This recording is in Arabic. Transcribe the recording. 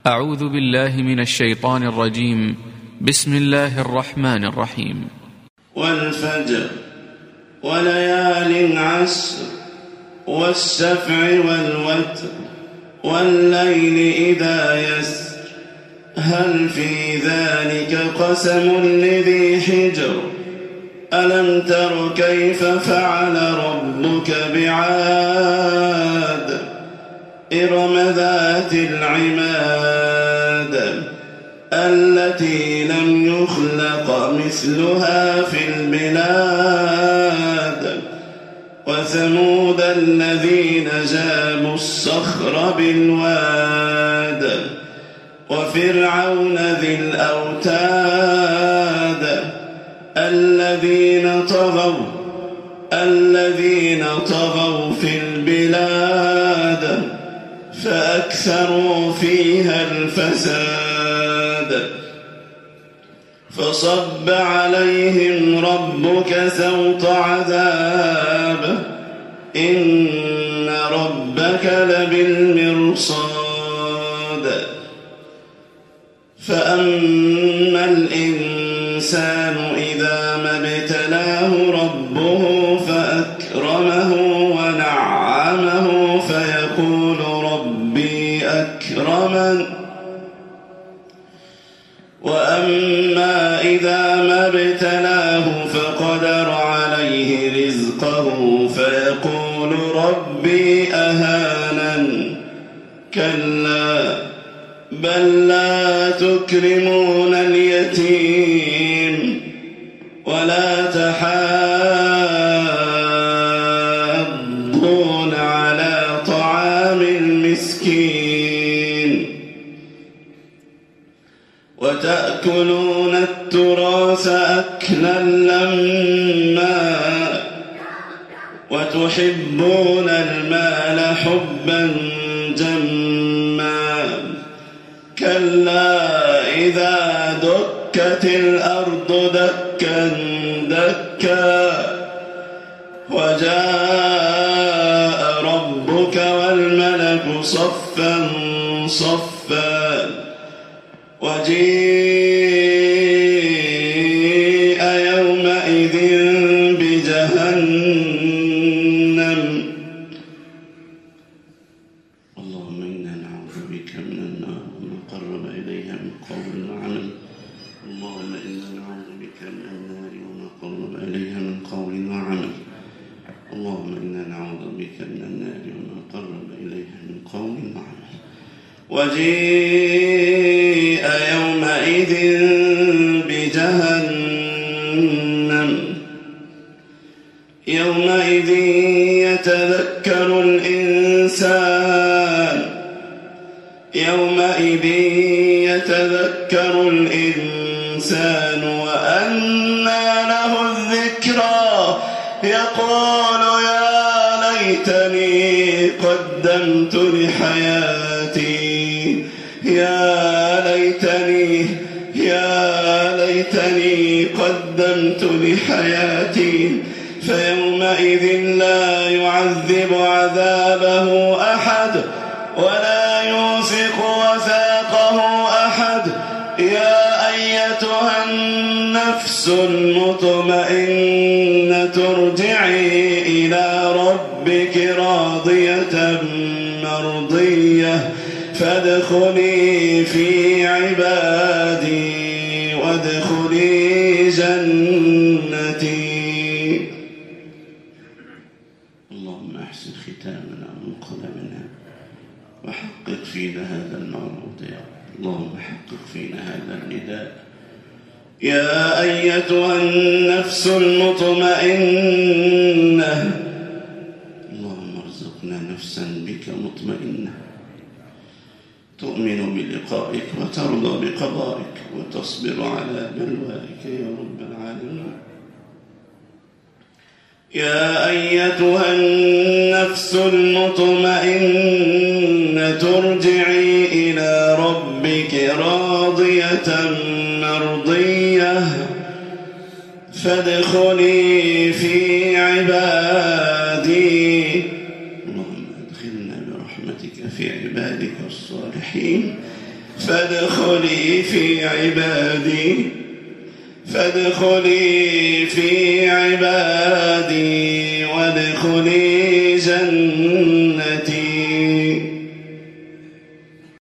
أعوذ بالله من الشيطان الرجيم. بسم الله الرحمن الرحيم. والفجر وليال عشر والشفع والوتر والليل إذا يسر هل في ذلك قسم لذي حجر ألم تر كيف فعل ربك بعاد إرم ذات العماد التي لم يخلق مثلها في البلاد وثمود الذين جابوا الصخر بالواد وفرعون ذي الأوتاد الذين طغوا في البلاد فأكثروا فيها الفساد فصب عليهم ربك سوط عذاب إن ربك لبالمرصاد فأما الإنسان إذا ما ابتلاه ربه فأكرمه ونعمه فيقول ربي أكرمن وأما إذا ما ابتلاه فقدر عليه رزقه فيقول ربي أهانن كلا بل لا تكرمون اليتيم ولا تحاضون على طعام المسكين وتأكلون التراث أكلا لما وتحبون المال حبا جما كلا إذا دكت الأرض دكا دكا وجاء ربك والملك صفا صفا وجيء يومئذ بجهنم اللهم إنا نعوذ بك من النار وما قرب إليها من قول وعمل اللهم إنا نعوذ بك من النار وما قرب إليها من قول وعمل اللهم إنا نعوذ بك من النار وما قرب إليها من قول وعمل وجيء يومئذ بجهنم يومئذ يتذكر الإنسان وأنى له الذكرى يقول يا ليتني قدمت لحياتي يا ليتني قدمت لحياتي فيومئذ لا يعذب عذابه أحد ولا يوثق وثاقه أحد يا أيتها النفس المطمئنة ارجعي إلى ربك راضية مرضية فادخلي في عبادي وادخلي جنتي اللهم احسن ختامنا وانقلبنا وحقق فينا هذا الموعود يا رب اللهم حقق فينا هذا النداء يا أيتها النفس المطمئنة اللهم ارزقنا نفسا بك مطمئنة تؤمن بلقائك وترضى بقضائك وتصبر على بلوائك يا رب العالمين يا أيتها النفس المطمئنة ارجعي إلى ربك راضية مرضية فادخلي في عبادي اللهم ادخلنا برحمتك في عبادك الصالحين فادخلي في عبادي وادخلي جنتي.